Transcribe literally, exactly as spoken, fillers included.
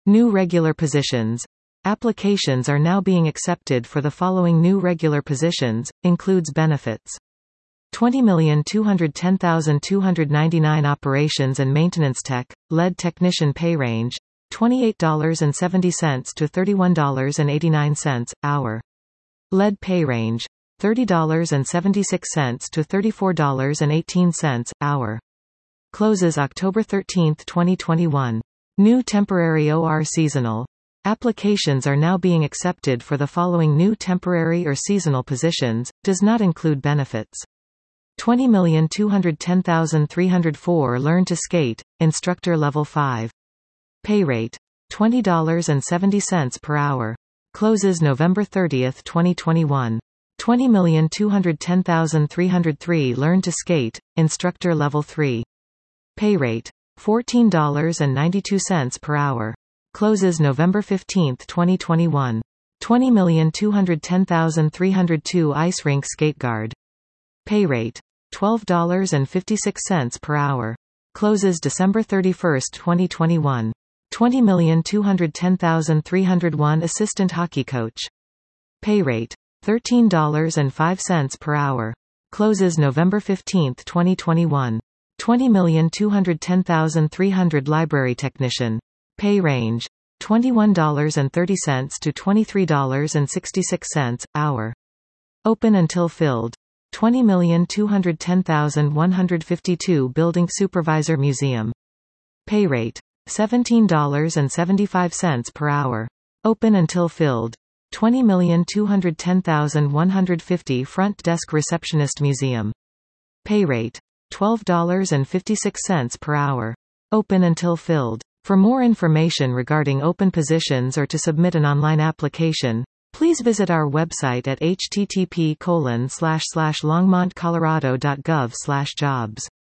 New regular positions. Applications are now being accepted for the following new regular positions, includes benefits. twenty million two hundred ten thousand two hundred ninety-nine Operations and Maintenance Tech, Lead Technician pay range, twenty-eight dollars and seventy cents to thirty-one dollars and eighty-nine cents, hour. Lead pay range, thirty dollars and seventy-six cents to thirty-four dollars and eighteen cents, hour. Closes October thirteenth, twenty twenty-one. New temporary or seasonal. Applications are now being accepted for the following new temporary or seasonal positions, does not include benefits. twenty million two hundred ten thousand three hundred four Learn to Skate, Instructor Level five. Pay rate, twenty dollars and seventy cents per hour. Closes November thirtieth, twenty twenty-one. twenty million two hundred ten thousand three hundred three Learn to Skate, Instructor Level three. Pay rate, fourteen dollars and ninety-two cents per hour. Closes November fifteenth, twenty twenty-one. twenty million two hundred ten thousand three hundred two Ice Rink Skate Guard. Pay rate, twelve dollars and fifty-six cents per hour. Closes December thirty-first, twenty twenty-one. twenty million two hundred ten thousand three hundred one Assistant Hockey Coach. Pay rate, thirteen dollars and five cents per hour. Closes November fifteenth, twenty twenty-one. twenty million two hundred ten thousand three hundred Library Technician. Pay range, twenty-one dollars and thirty cents to twenty-three dollars and sixty-six cents, hour. Open until filled. twenty million two hundred ten thousand one hundred fifty-two Building Supervisor Museum. Pay rate, seventeen dollars and seventy-five cents per hour. Open until filled. twenty million two hundred ten thousand one hundred fifty Front Desk Receptionist Museum. Pay rate, twelve dollars and fifty-six cents per hour. Open until filled. For more information regarding open positions or to submit an online application, please visit our website at h t t p colon slash slash longmont colorado dot gov slash jobs.